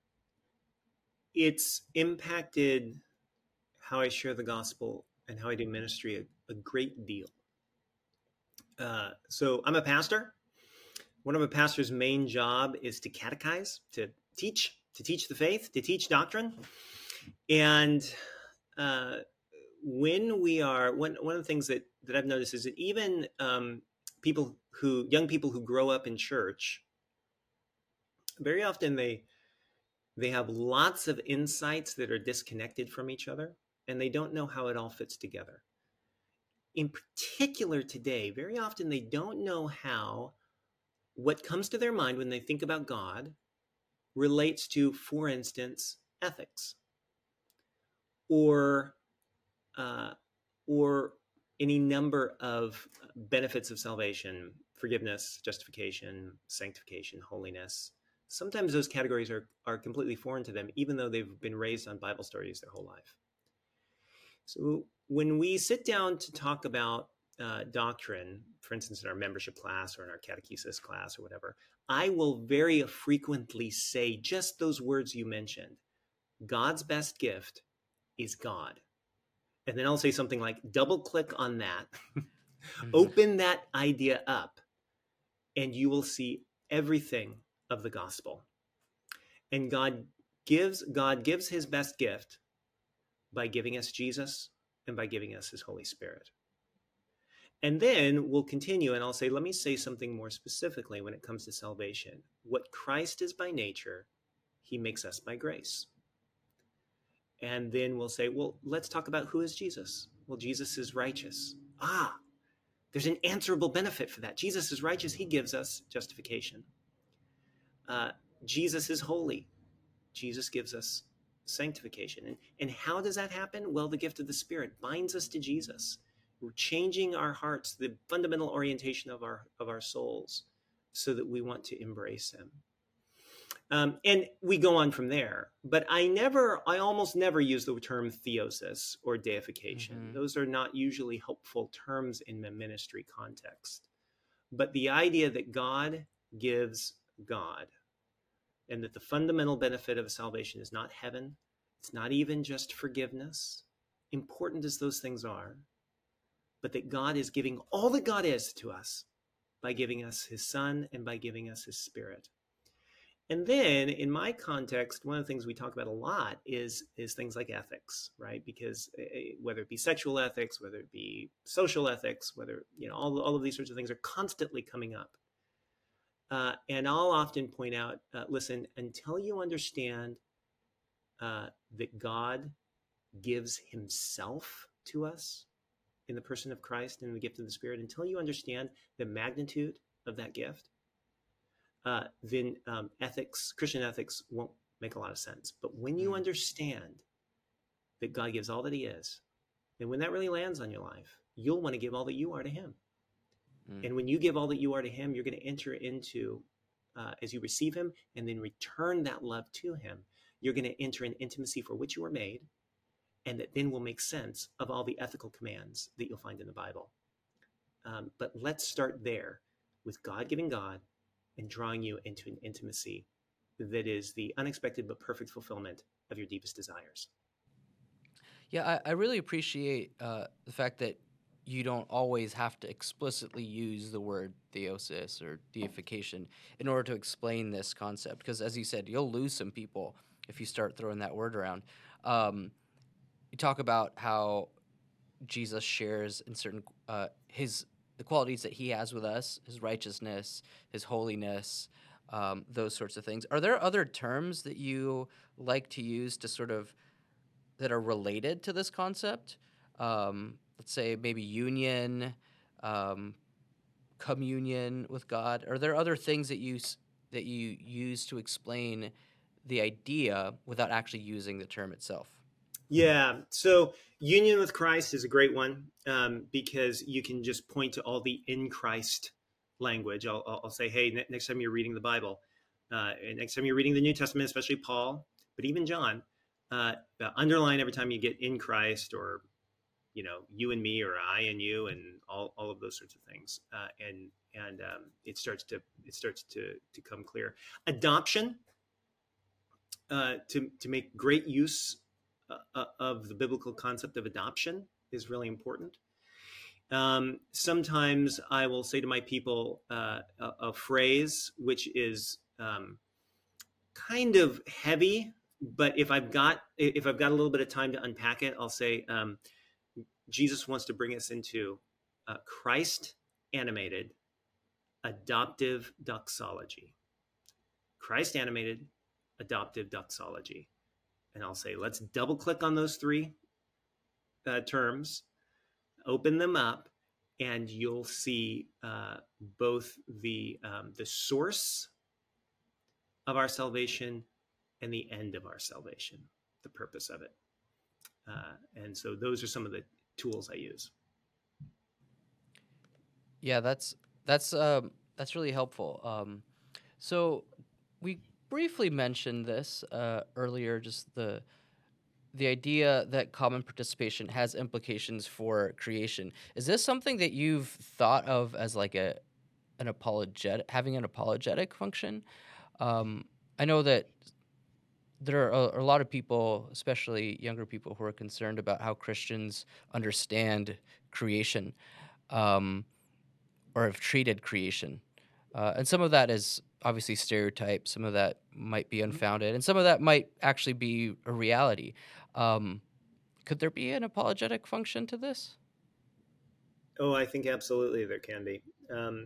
It's impacted how I share the gospel and how I do ministry a, a great deal. Uh, so I'm a pastor. One of a pastor's main job is to catechize, to teach, to teach the faith, to teach doctrine. And uh, when we are, one, one of the things that, that I've noticed is that even um, people who, young people who grow up in church, very often they, they have lots of insights that are disconnected from each other, and they don't know how it all fits together. In particular today, very often they don't know how what comes to their mind when they think about God relates to, for instance, ethics or uh, or any number of benefits of salvation, forgiveness, justification, sanctification, holiness. Sometimes those categories are, are completely foreign to them, even though they've been raised on Bible stories their whole life. So when we sit down to talk about uh, doctrine, for instance, in our membership class or in our catechesis class or whatever, I will very frequently say just those words you mentioned. God's best gift is God. And then I'll say something like, double click on that, Mm-hmm. open that idea up, and you will see everything of the gospel. And God gives, God gives his best gift by giving us Jesus and by giving us his Holy Spirit. And then we'll continue, and I'll say, let me say something more specifically when it comes to salvation. What Christ is by nature, he makes us by grace. And then we'll say, well, let's talk about who is Jesus. Well, Jesus is righteous. Ah, there's an answerable benefit for that. Jesus is righteous. He gives us justification. Uh, Jesus is holy. Jesus gives us sanctification. And, and how does that happen? Well, the gift of the Spirit binds us to Jesus. We're changing our hearts, the fundamental orientation of our, of our souls, so that we want to embrace him. Um, and we go on from there. But I never, I almost never use the term theosis or deification. Mm-hmm. Those are not usually helpful terms in the ministry context. But the idea that God gives God, and that the fundamental benefit of salvation is not heaven, it's not even just forgiveness, important as those things are, but that God is giving all that God is to us by giving us his Son and by giving us his Spirit. And then in my context, one of the things we talk about a lot is, is things like ethics, right? Because whether it be sexual ethics, whether it be social ethics, whether, you know, all, all of these sorts of things are constantly coming up. Uh, and I'll often point out, uh, listen, until you understand uh, that God gives himself to us in the person of Christ and the gift of the Spirit, until you understand the magnitude of that gift, uh, then um, ethics, Christian ethics won't make a lot of sense. But when you understand that God gives all that he is, then when that really lands on your life, you'll want to give all that you are to him. Mm. And when you give all that you are to him, you're going to enter into, uh, as you receive him and then return that love to him, you're going to enter an intimacy for which you were made, and that then will make sense of all the ethical commands that you'll find in the Bible. Um, but let's start there with God giving God and drawing you into an intimacy that is the unexpected but perfect fulfillment of your deepest desires. Yeah, I, I really appreciate uh, the fact that you don't always have to explicitly use the word theosis or deification in order to explain this concept. Because as you said, you'll lose some people if you start throwing that word around. Um, you talk about how Jesus shares in certain uh, his the qualities that he has with us, his righteousness, his holiness, um, those sorts of things. Are there other terms that you like to use to sort of that are related to this concept? Um, let's say maybe union, um, communion with God. Are there other things that you s- that you use to explain the idea without actually using the term itself? Yeah. So union with Christ is a great one, um, because you can just point to all the in Christ language. I'll, I'll I'll say, hey, ne- next time you're reading the Bible, uh, and next time you're reading the New Testament, especially Paul, but even John, uh, underline every time you get in Christ, or you know, you and me, or I and you, and all, all of those sorts of things. Uh, and and um, it starts to it starts to to come clear. Adoption, uh, to to make great use uh, uh, of the biblical concept of adoption is really important. Um, sometimes I will say to my people uh, a, a phrase which is um, kind of heavy, but if I've got if I've got a little bit of time to unpack it, I'll say um, Jesus wants to bring us into uh, Christ animated adoptive doxology. Christ animated adoptive doxology. And I'll say, let's double click on those three uh, terms, open them up, and you'll see uh, both the um, the source of our salvation and the end of our salvation, the purpose of it. Uh, and so those are some of the tools I use. Yeah, that's that's um, that's really helpful. Um, so we briefly mentioned this uh, earlier, just the the idea that common participation has implications for creation. Is this something that you've thought of as like a an apologetic, having an apologetic function? Um, I know that there are a, a lot of people, especially younger people, who are concerned about how Christians understand creation, um, or have treated creation. Uh, and some of that is obviously stereotype, some of that might be unfounded, and some of that might actually be a reality. Um, could there be an apologetic function to this? Oh, I think absolutely there can be. Um,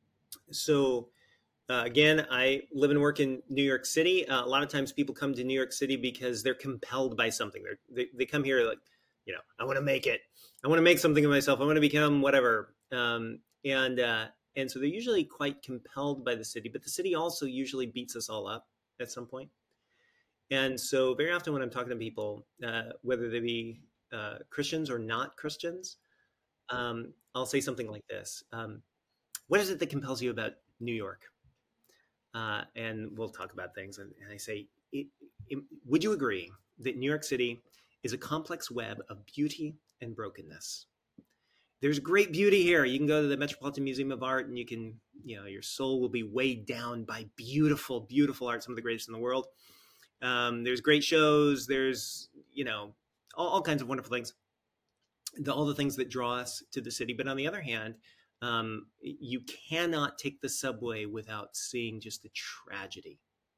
so Uh, again, I live and work in New York City. Uh, a lot of times people come to New York City because they're compelled by something. They're, they they come here like, you know, I want to make it. I want to make something of myself. I want to become whatever. Um, and uh, and so they're usually quite compelled by the city, but the city also usually beats us all up at some point. And so very often when I'm talking to people, uh, whether they be uh, Christians or not Christians, um, I'll say something like this: um, what is it that compels you about New York? Uh, and we'll talk about things. And, and I say, it, it, would you agree that New York City is a complex web of beauty and brokenness? There's great beauty here. You can go to the Metropolitan Museum of Art and you can, you know, your soul will be weighed down by beautiful, beautiful art, some of the greatest in the world. Um, there's great shows. There's, you know, all, all kinds of wonderful things, the, all the things that draw us to the city. But on the other hand, um, you cannot take the subway without seeing just the tragedy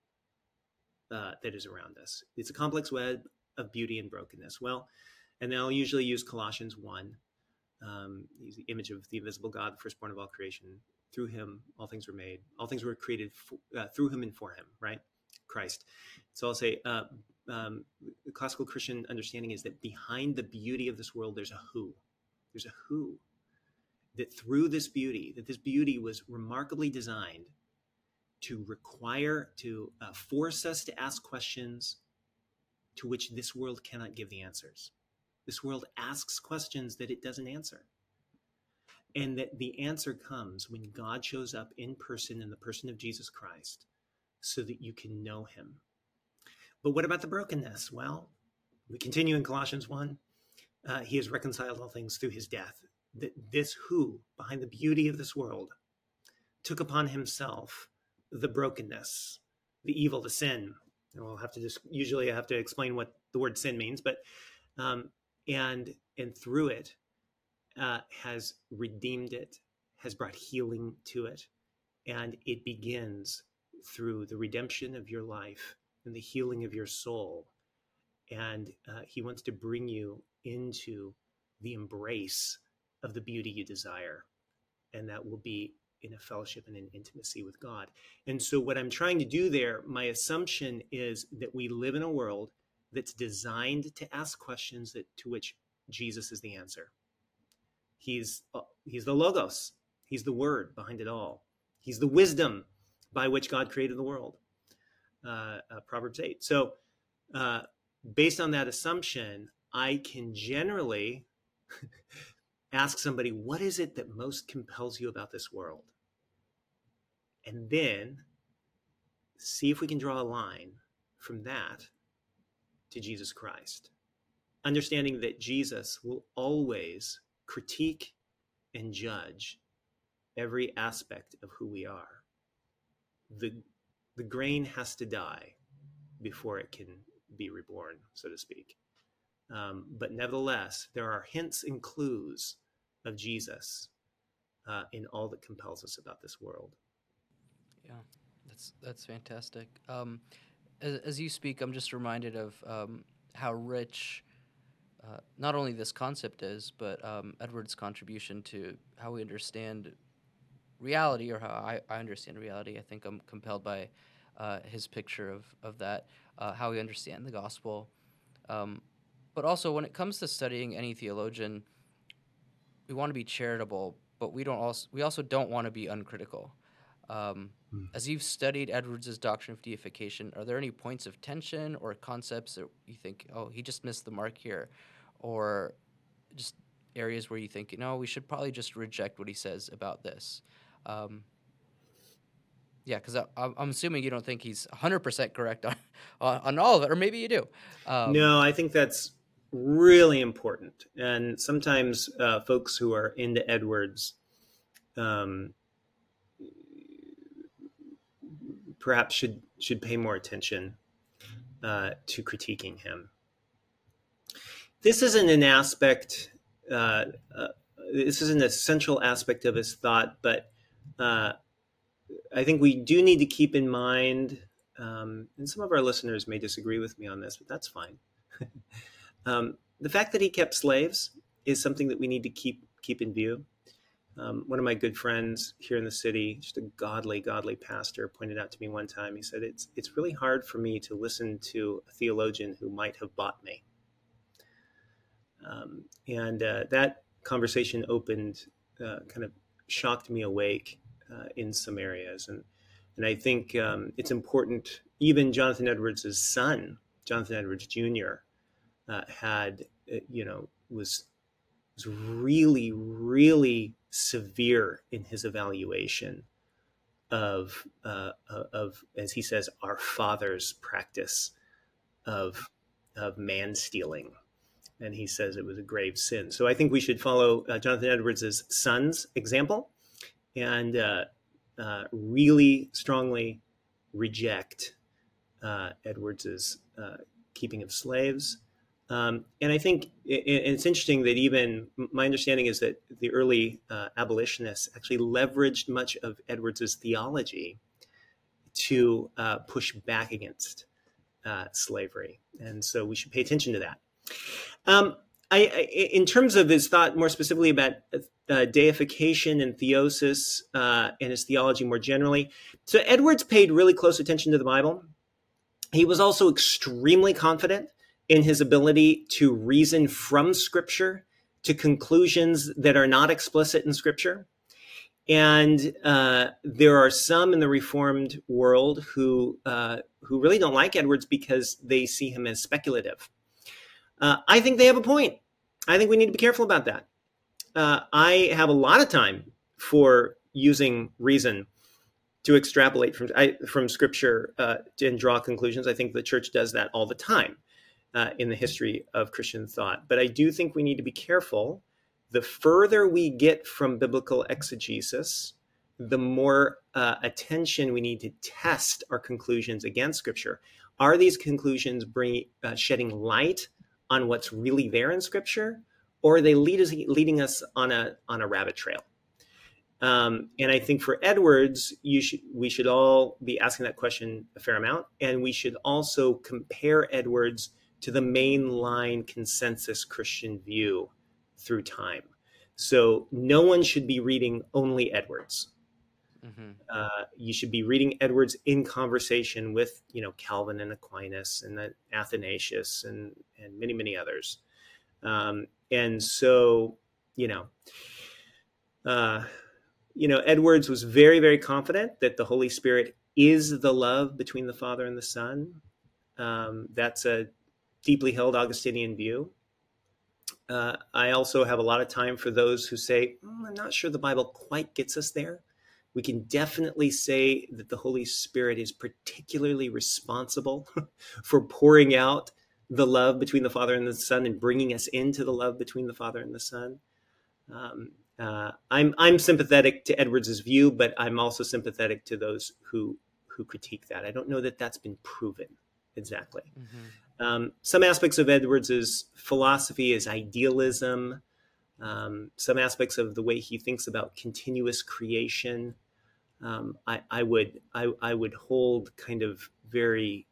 uh, that is around us. It's a complex web of beauty and brokenness. Well, and then I'll usually use Colossians one, um, the image of the invisible God, the firstborn of all creation. Through him, all things were made. All things were created for, uh, through him and for him, right? Christ. So I'll say, uh, um, the classical Christian understanding is that behind the beauty of this world, there's a who. There's a who. That through this beauty, that this beauty was remarkably designed to require, to uh, force us to ask questions to which this world cannot give the answers. This world asks questions that it doesn't answer. And that the answer comes when God shows up in person in the person of Jesus Christ so that you can know him. But what about the brokenness? Well, we continue in Colossians one. Uh, he has reconciled all things through his death. That this who, behind the beauty of this world, took upon himself the brokenness, the evil, the sin. And we'll have to just, usually I have to explain what the word sin means, but um, and and through it uh, has redeemed it, has brought healing to it, and it begins through the redemption of your life and the healing of your soul. And uh, he wants to bring you into the embrace of the beauty you desire, and that will be in a fellowship and an intimacy with God. And so what I'm trying to do there, my assumption is that we live in a world that's designed to ask questions that to which Jesus is the answer. He's uh, he's the Logos. He's the Word behind it all. He's the wisdom by which God created the world. Uh, uh, Proverbs eight. So uh, based on that assumption, I can generally ask somebody, what is it that most compels you about this world? And then see if we can draw a line from that to Jesus Christ. Understanding that Jesus will always critique and judge every aspect of who we are. The, the grain has to die before it can be reborn, so to speak. Um, but nevertheless, there are hints and clues of Jesus uh, in all that compels us about this world. Yeah, that's that's fantastic. Um, as, as you speak, I'm just reminded of um, how rich uh, not only this concept is, but um, Edwards' contribution to how we understand reality, or how I, I understand reality. I think I'm compelled by uh, his picture of, of that, uh, how we understand the gospel. Um, but also, when it comes to studying any theologian, we want to be charitable, but we don't also we also don't want to be uncritical. Um, Mm. As you've studied Edwards' doctrine of deification, are there any points of tension or concepts that you think, oh, he just missed the mark here, or just areas where you think, no, we should probably just reject what he says about this? Um, yeah, because I'm I'm assuming you don't think he's one hundred percent correct on, on on all of it, or maybe you do. Um, No, I think that's really important. And sometimes uh, folks who are into Edwards um, perhaps should should pay more attention uh, to critiquing him. This isn't an aspect. Uh, uh, this isn't a central aspect of his thought, but uh, I think we do need to keep in mind. Um, and some of our listeners may disagree with me on this, but that's fine. um, the fact that he kept slaves is something that we need to keep keep in view. Um, one of my good friends here in the city, just a godly, godly pastor, pointed out to me one time. He said, "It's it's really hard for me to listen to a theologian who might have bought me." Um, and uh, that conversation opened, uh, kind of shocked me awake uh, in some areas, and and I think um, it's important. Even Jonathan Edwards' son, Jonathan Edwards Junior, uh, had uh, you know was was really, really severe in his evaluation of, uh, of, as he says, our father's practice of, of man stealing. And he says it was a grave sin. So I think we should follow uh, Jonathan Edwards' son's example and uh, uh, really strongly reject uh, Edwards' uh, keeping of slaves. Um, and I think it, it's interesting that even my understanding is that the early uh, abolitionists actually leveraged much of Edwards's theology to uh, push back against uh, slavery. And so we should pay attention to that. Um, I, I, in terms of his thought more specifically about uh, deification and theosis uh, and his theology more generally, so Edwards paid really close attention to the Bible. He was also extremely confident in his ability to reason from Scripture to conclusions that are not explicit in Scripture. And uh, there are some in the Reformed world who uh, who really don't like Edwards because they see him as speculative. Uh, I think they have a point. I think we need to be careful about that. Uh, I have a lot of time for using reason to extrapolate from I, from Scripture uh, and draw conclusions. I think the church does that all the time uh, in the history of Christian thought. But I do think we need to be careful. The further we get from biblical exegesis, the more uh, attention we need to test our conclusions against Scripture. Are these conclusions bring, uh, shedding light on what's really there in Scripture, or are they lead us, leading us on a on a rabbit trail? Um, and I think for Edwards, you should, we should all be asking that question a fair amount, and we should also compare Edwards to the mainline consensus Christian view through time. So no one should be reading only Edwards. Mm-hmm. Uh, you should be reading Edwards in conversation with, you know, Calvin and Aquinas and the Athanasius and and many many others. Um, and so, you know, uh, you know, Edwards was very very confident that the Holy Spirit is the love between the Father and the Son. Um, that's a deeply held Augustinian view. Uh, I also have a lot of time for those who say, mm, I'm not sure the Bible quite gets us there. We can definitely say that the Holy Spirit is particularly responsible for pouring out the love between the Father and the Son and bringing us into the love between the Father and the Son. Um, uh, I'm I'm sympathetic to Edwards's view, but I'm also sympathetic to those who who critique that. I don't know that that's been proven exactly. Mm-hmm. Um, some aspects of Edwards's philosophy is idealism. Um, some aspects of the way he thinks about continuous creation, um, I, I would I, I would hold kind of very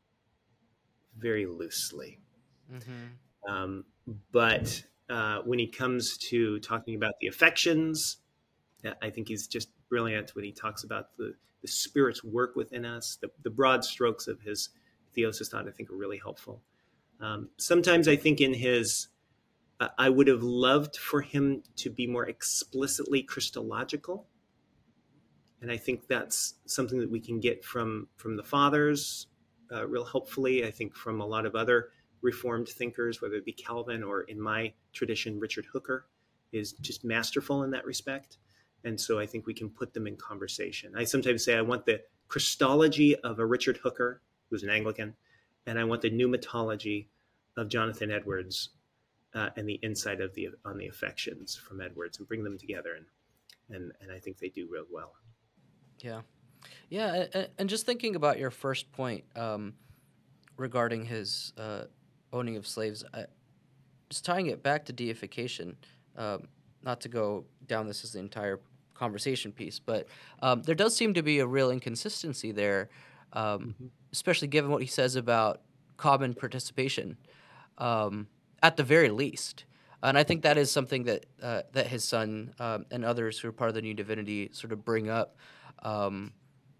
very loosely. Mm-hmm. Um, but uh, when he comes to talking about the affections, I think he's just brilliant when he talks about the, the Spirit's work within us. The, the broad strokes of his theosis thought, I think, are really helpful. Um, sometimes I think in his, uh, I would have loved for him to be more explicitly Christological. And I think that's something that we can get from, from the fathers uh, real helpfully. I think from a lot of other Reformed thinkers, whether it be Calvin or in my tradition, Richard Hooker is just masterful in that respect. And so I think we can put them in conversation. I sometimes say I want the Christology of a Richard Hooker, who's an Anglican, and I want the pneumatology of Jonathan Edwards uh, and the insight of the on the affections from Edwards, and bring them together. And and, and I think they do real well. Yeah. Yeah. And, and just thinking about your first point um, regarding his uh, owning of slaves, I, just tying it back to deification, um, not to go down this as the entire conversation piece, but um, there does seem to be a real inconsistency there, um, Mm-hmm. especially given what he says about common participation, um, at the very least. And I think that is something that uh, that his son um, and others who are part of the New Divinity sort of bring up. Um,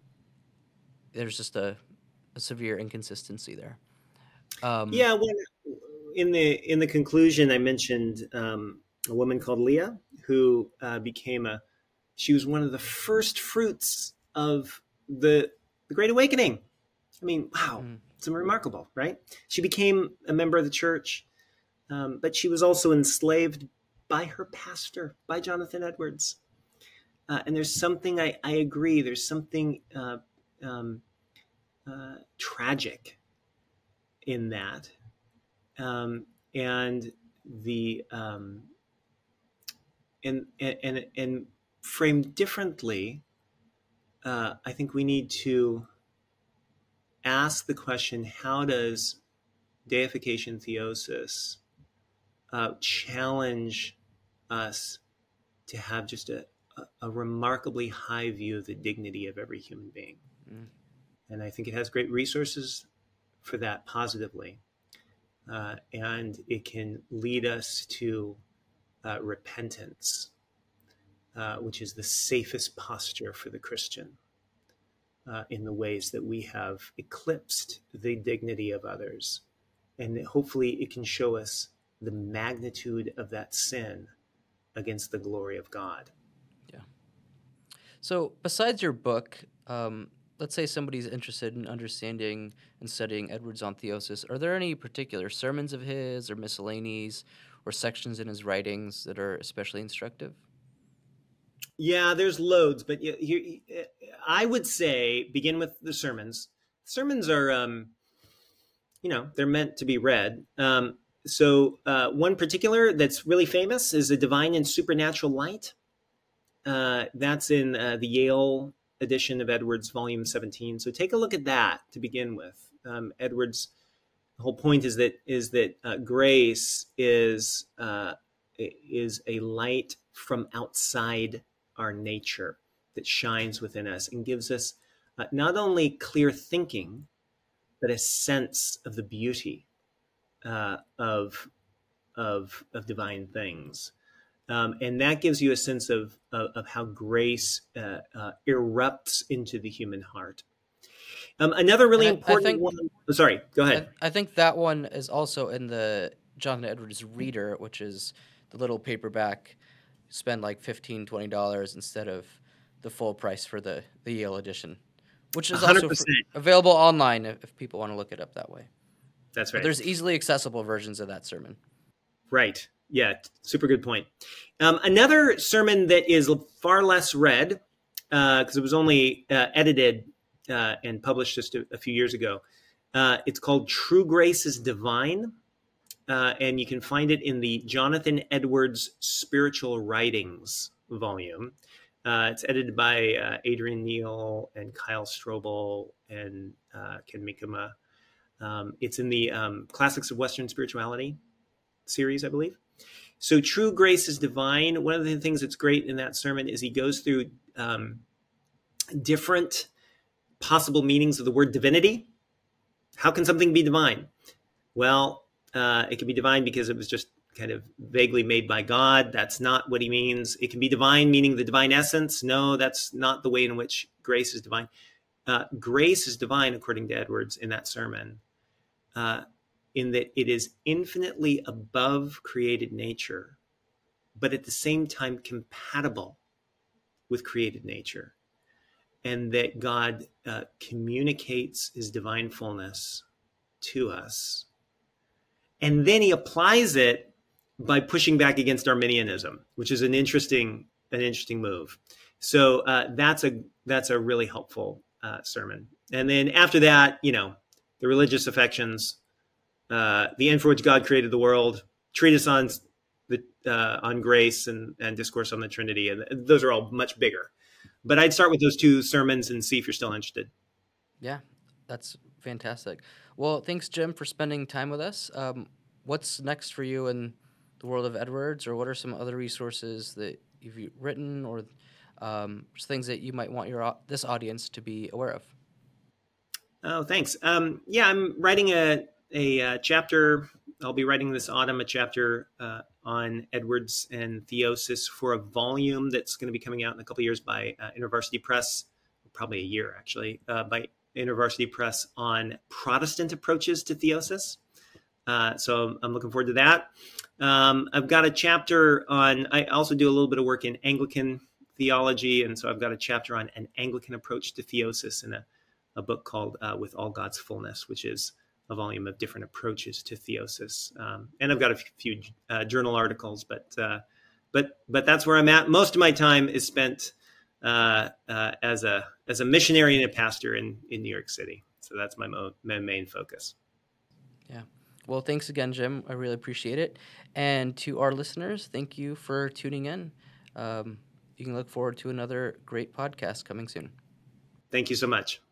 there's just a, a severe inconsistency there. Um, Yeah, when in the in the conclusion, I mentioned um, a woman called Leah who uh, became a. She was one of the first fruits of the the Great Awakening. I mean, wow, mm, it's remarkable, right? She became a member of the church, um, but she was also enslaved by her pastor, by Jonathan Edwards. Uh, and there's something I, I agree. There's something uh, um, uh, tragic in that. Um, and the um, and, and and framed differently, uh, I think we need to ask the question: how does deification theosis uh, challenge us to have just a, a, a remarkably high view of the dignity of every human being? mm, And I think it has great resources for that positively, uh, and it can lead us to uh, repentance, uh, which is the safest posture for the Christian uh, in the ways that we have eclipsed the dignity of others. And hopefully it can show us the magnitude of that sin against the glory of God. yeah. So, besides your book, um, let's say somebody's interested in understanding and studying Edwards on theosis. Are there any particular sermons of his, or miscellanies, or sections in his writings that are especially instructive? Yeah, there's loads, but you, you, I would say begin with the sermons. Sermons are, um, you know, they're meant to be read. Um, so uh, one particular that's really famous is A Divine and Supernatural Light. Uh, that's in uh, the Yale edition of Edwards, volume seventeen. So take a look at that to begin with. Um, Edwards, the whole point is that is that uh, grace is uh, is a light from outside our nature that shines within us and gives us uh, not only clear thinking, but a sense of the beauty uh, of of of divine things. Um, and that gives you a sense of, of, of how grace uh, uh, erupts into the human heart. Um, another really And I, I important think one. Oh, sorry, go I, ahead. I think that one is also in the Jonathan Edwards Reader, which is the little paperback. Spend like fifteen dollars, twenty dollars instead of the full price for the, the Yale edition, which is also for, one hundred percent. available online if, if people want to look it up that way. That's But right. there's easily accessible versions of that sermon. Right. Yeah, super good point. Um, another sermon that is far less read, because uh, it was only uh, edited uh, and published just a, a few years ago. Uh, it's called True Grace is Divine, uh, and you can find it in the Jonathan Edwards Spiritual Writings volume. Uh, it's edited by uh, Adrian Neal and Kyle Strobel and uh, Ken Mikuma. Um, it's in the um, Classics of Western Spirituality series, I believe. So True Grace is Divine. One of the things that's great in that sermon is he goes through um, different possible meanings of the word divinity. How can something be divine? Well, uh, it can be divine because it was just kind of vaguely made by God. That's not what he means. It can be divine, meaning the divine essence. No, that's not the way in which grace is divine. Uh, grace is divine, according to Edwards in that sermon, uh, in that it is infinitely above created nature, but at the same time compatible with created nature, and that God uh, communicates his divine fullness to us. And then he applies it by pushing back against Arminianism, which is an interesting, an interesting move. So uh, that's a that's a really helpful uh, sermon. And then after that, you know, the religious affections, uh, the end for which God created the world, treatise on the uh, on grace, and, and discourse on the Trinity, and those are all much bigger. But I'd start with those two sermons and see if you're still interested. Yeah, that's fantastic. Well, thanks, Jim, for spending time with us. Um, what's next for you in the world of Edwards, or what are some other resources that you've written, or um, just things that you might want your this audience to be aware of? Oh, thanks. Um, yeah, I'm writing a, a, a chapter. I'll be writing this autumn a chapter uh, on Edwards and theosis for a volume that's going to be coming out in a couple of years by uh, InterVarsity Press, probably a year actually, uh, by InterVarsity Press on Protestant approaches to theosis. Uh, so I'm looking forward to that. Um, I've got a chapter on, I also do a little bit of work in Anglican theology, and so I've got a chapter on an Anglican approach to theosis in a, a book called uh, With All God's Fullness, which is a volume of different approaches to theosis. Um, and I've got a few uh, journal articles, but uh, but but that's where I'm at. Most of my time is spent uh, uh, as a as a missionary and a pastor in, in New York City. So that's my, mo- my main focus. Yeah. Well, thanks again, Jim. I really appreciate it. And to our listeners, thank you for tuning in. Um, you can look forward to another great podcast coming soon. Thank you so much.